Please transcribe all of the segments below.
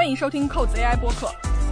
欢迎收听扣子 AI 播客。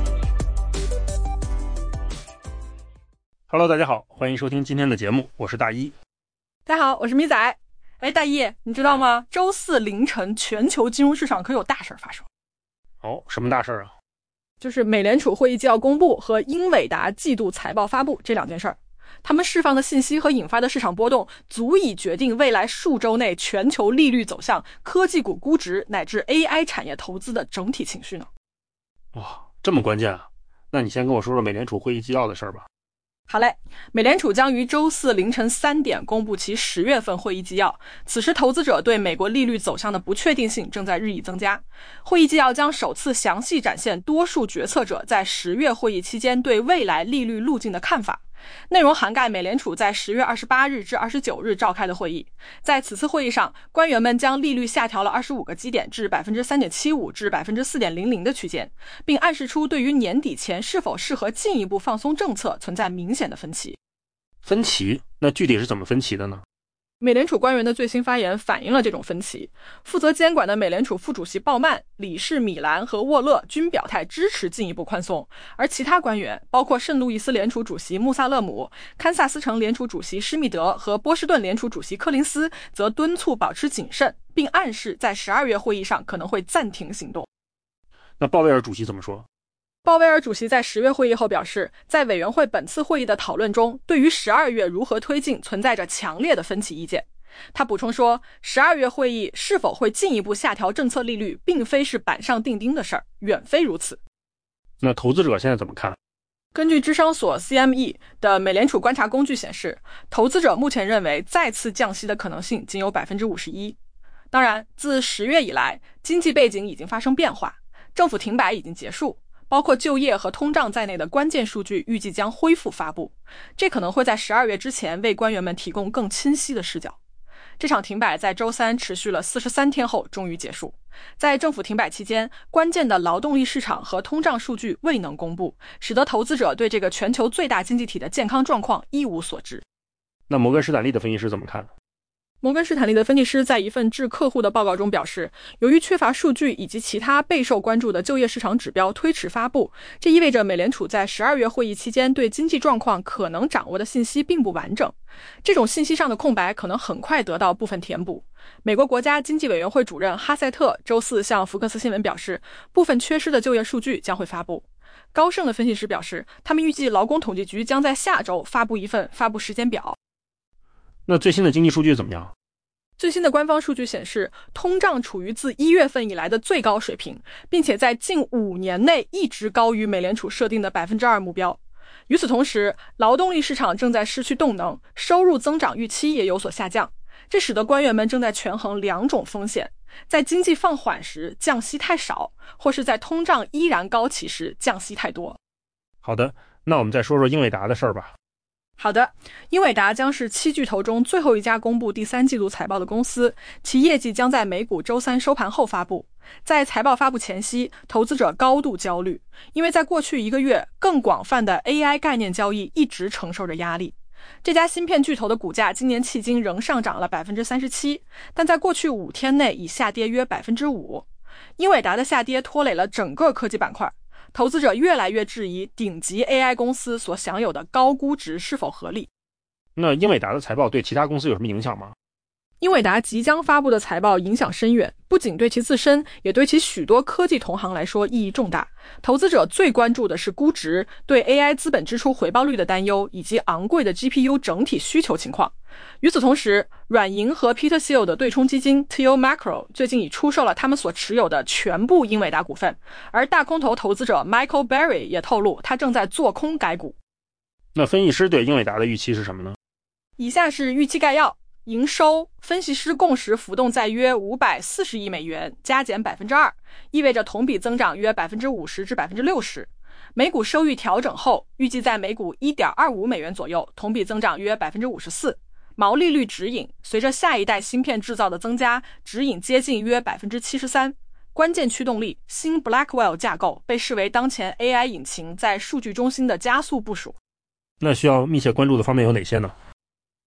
Hello， 大家好，欢迎收听今天的节目，我是大一。 大家好，我是米仔。大一，你知道吗？周四凌晨，全球金融市场可有大事发生。 哦，什么大事啊？ 就是美联储会议纪要公布和英伟达季度财报发布这两件事儿。他们释放的信息和引发的市场波动，足以决定未来数周内全球利率走向、科技股估值乃至 AI 产业投资的整体情绪呢。 哇，这么关键啊！那你先跟我说说美联储会议纪要的事儿吧。 好嘞，美联储将于周四凌晨3点公布其10月份会议纪要。此时投资者对美国利率走向的不确定性正在日益增加。会议纪要将首次详细展现多数决策者在10月会议期间对未来利率路径的看法。内容涵盖美联储在10月28日至29日召开的会议。在此次会议上，官员们将利率下调了25个基点至 3.75% 至 4.00% 的区间，并暗示出对于年底前是否适合进一步放松政策存在明显的分歧。 分歧？那具体是怎么分歧的呢？ 美联储官员的最新发言反映了这种分歧。负责监管的美联储副主席鲍曼、理事米兰和沃勒均表态支持进一步宽松，而其他官员，包括圣路易斯联储主席穆萨勒姆、堪萨斯城联储主席施密德和波士顿联储主席柯林斯，则敦促保持谨慎，并暗示在12月会议上可能会暂停行动。 那鲍威尔主席怎么说？ 鲍威尔主席在10月会议后表示，在委员会本次会议的讨论中，对于12月如何推进存在着强烈的分歧意见。他补充说，12月会议是否会进一步下调政策利率，并非是板上钉钉的事儿，远非如此。 那投资者现在怎么看？ 根据智商所 CME 的美联储观察工具显示，投资者目前认为再次降息的可能性仅有 51%。当然，自10月以来，经济背景已经发生变化，政府停摆已经结束，包括就业和通胀在内的关键数据预计将恢复发布，这可能会在12月之前为官员们提供更清晰的视角。这场停摆在周三持续了43天后终于结束。在政府停摆期间，关键的劳动力市场和通胀数据未能公布，使得投资者对这个全球最大经济体的健康状况一无所知。 那摩根士丹利的分析师怎么看？ 摩根士丹利的分析师在一份致客户的报告中表示，由于缺乏数据以及其他备受关注的就业市场指标推迟发布，这意味着美联储在12月会议期间对经济状况可能掌握的信息并不完整。这种信息上的空白可能很快得到部分填补。美国国家经济委员会主任哈塞特周四向福克斯新闻表示，部分缺失的就业数据将会发布。高盛的分析师表示，他们预计劳工统计局将在下周发布一份发布时间表。 那最新的经济数据怎么样？ 最新的官方数据显示，通胀处于自1月份以来的最高水平，并且在近5年内一直高于美联储设定的 2% 目标。与此同时，劳动力市场正在失去动能，收入增长预期也有所下降，这使得官员们正在权衡两种风险：在经济放缓时降息太少，或是在通胀依然高企时降息太多。 好的，那我们再说说英伟达的事儿吧。 好的，英伟达将是7巨头中最后一家公布第3季度财报的公司，其业绩将在美股周三收盘后发布。在财报发布前夕，投资者高度焦虑，因为在过去1个月，更广泛的 AI 概念交易一直承受着压力。这家芯片巨头的股价今年迄今仍上涨了 37%， 但在过去5天内已下跌约 5%。英伟达的下跌拖累了整个科技板块。投资者越来越质疑顶级 AI 公司所享有的高估值是否合理。 那英伟达的财报对其他公司有什么影响吗？ 英伟达即将发布的财报影响深远，不仅对其自身，也对其许多科技同行来说意义重大。投资者最关注的是估值、对 AI 资本支出回报率的担忧，以及昂贵的 GPU 整体需求情况。与此同时，软银和 Peter Thiel 的对冲基金 Thiel Macro 最近已出售了他们所持有的全部英伟达股份，而大空头投资者 Michael Berry 也透露他正在做空该股。 那分析师对英伟达的预期是什么呢？ 以下是预期概要。营收，分析师共识浮动在约540亿美元，加减 2%， 意味着同比增长约 50% 至 60%。每股收益调整后，预计在每股 1.25 美元左右，同比增长约 54%。毛利率指引，随着下一代芯片制造的增加，指引接近约 73%。关键驱动力，新 Blackwell 架构被视为当前 AI 引擎在数据中心的加速部署。 那需要密切关注的方面有哪些呢？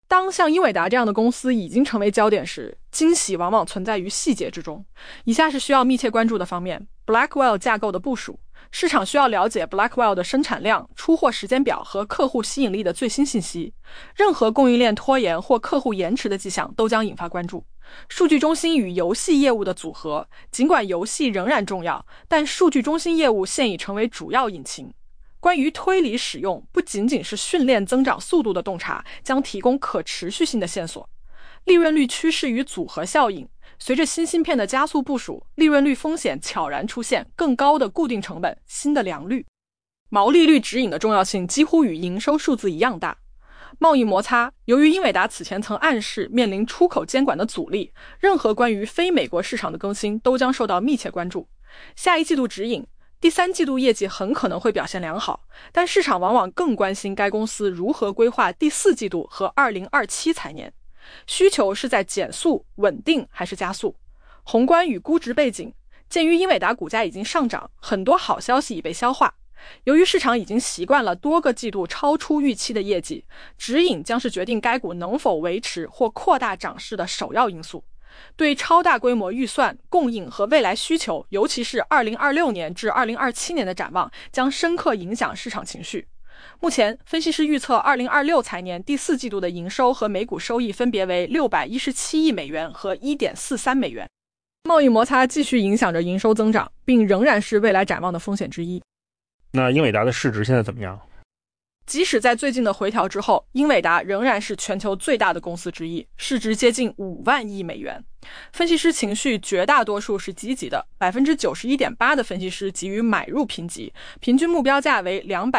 当像英伟达这样的公司已经成为焦点时，惊喜往往存在于细节之中。以下是需要密切关注的方面： Blackwell 架构的部署，市场需要了解 Blackwell 的生产量、出货时间表和客户吸引力的最新信息。任何供应链拖延或客户延迟的迹象都将引发关注。数据中心与游戏业务的组合，尽管游戏仍然重要，但数据中心业务现已成为主要引擎。关于推理使用，不仅仅是训练增长速度的洞察，将提供可持续性的线索。利润率趋势与组合效应，随着新芯片的加速部署，利润率风险悄然出现，更高的固定成本，新的良率。毛利率指引的重要性几乎与营收数字一样大。贸易摩擦，由于英伟达此前曾暗示面临出口监管的阻力，任何关于非美国市场的更新都将受到密切关注。下一季度指引，第三季度业绩很可能会表现良好，但市场往往更关心该公司如何规划第四季度和2027财年。需求是在减速、稳定还是加速？宏观与估值背景，鉴于英伟达股价已经上涨，很多好消息已被消化。由于市场已经习惯了多个季度超出预期的业绩，指引将是决定该股能否维持或扩大涨势的首要因素。对超大规模预算、供应和未来需求，尤其是2026年至2027年的展望，将深刻影响市场情绪。目前，分析师预测2026财年第四季度的营收和每股收益分别为617亿美元和1.43美元。贸易摩擦继续影响着营收增长，并仍然是未来展望的风险之一。 那英伟达的市值现在怎么样？ 即使在最近的回调之后，英伟达仍然是全球最大的公司之一，市值接近5万亿美元。分析师情绪绝大多数是积极的， 91.8% 的分析师给予买入评级，平均目标价为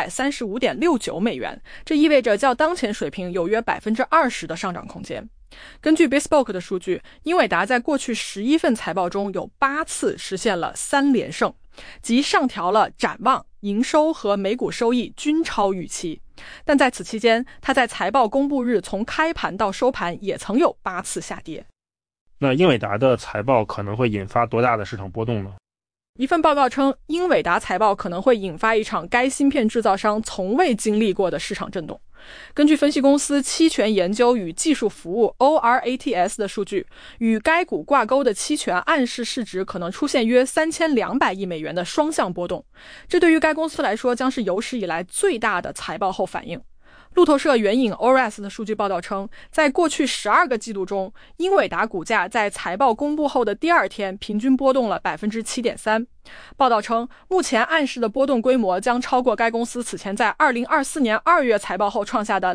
235.69 美元，这意味着较当前水平有约 20% 的上涨空间。根据 Bespoke 的数据，英伟达在过去11份财报中有8次实现了3连胜，即上调了展望、营收和每股收益均超预期。但在此期间，它在财报公布日从开盘到收盘也曾有8次下跌。 那英伟达的财报可能会引发多大的市场波动呢？ 一份报告称，英伟达财报可能会引发一场该芯片制造商从未经历过的市场震动。根据分析公司期权研究与技术服务 ORATS 的数据，与该股挂钩的期权暗示市值可能出现约3200亿美元的双向波动，这对于该公司来说将是有史以来最大的财报后反应。路透社援引 ORAS 的数据报道称，在过去12个季度中，英伟达股价在财报公布后的第二天平均波动了 7.3%。报道称，目前暗示的波动规模将超过该公司此前在2024年2月财报后创下的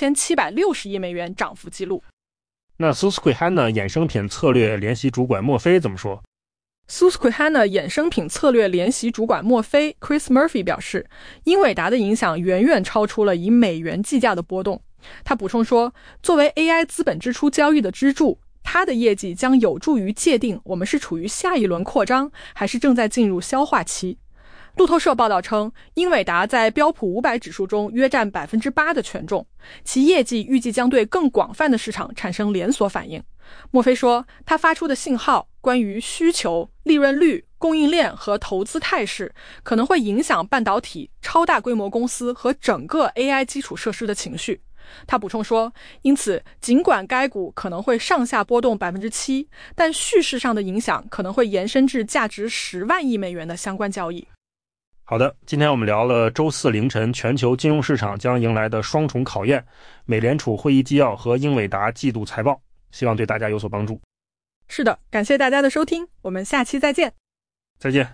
2760亿美元涨幅记录。 那 Susquehanna 衍生品策略联席主管墨菲怎么说 ？Susquehanna 衍生品策略联席主管墨菲 Chris Murphy 表示，英伟达的影响远远超出了以美元计价的波动。他补充说，作为 AI 资本支出交易的支柱，它的业绩将有助于界定我们是处于下一轮扩张，还是正在进入消化期。路透社报道称，英伟达在标普500指数中约占 8% 的权重，其业绩预计将对更广泛的市场产生连锁反应。墨菲说，他发出的信号关于需求、利润率、供应链和投资态势，可能会影响半导体、超大规模公司和整个 AI 基础设施的情绪。他补充说，因此尽管该股可能会上下波动 7%， 但叙事上的影响可能会延伸至价值10万亿美元的相关交易。 好的，今天我们聊了周四凌晨全球金融市场将迎来的双重考验，美联储会议纪要和英伟达季度财报，希望对大家有所帮助。 是的，感谢大家的收听，我们下期再见。 再见。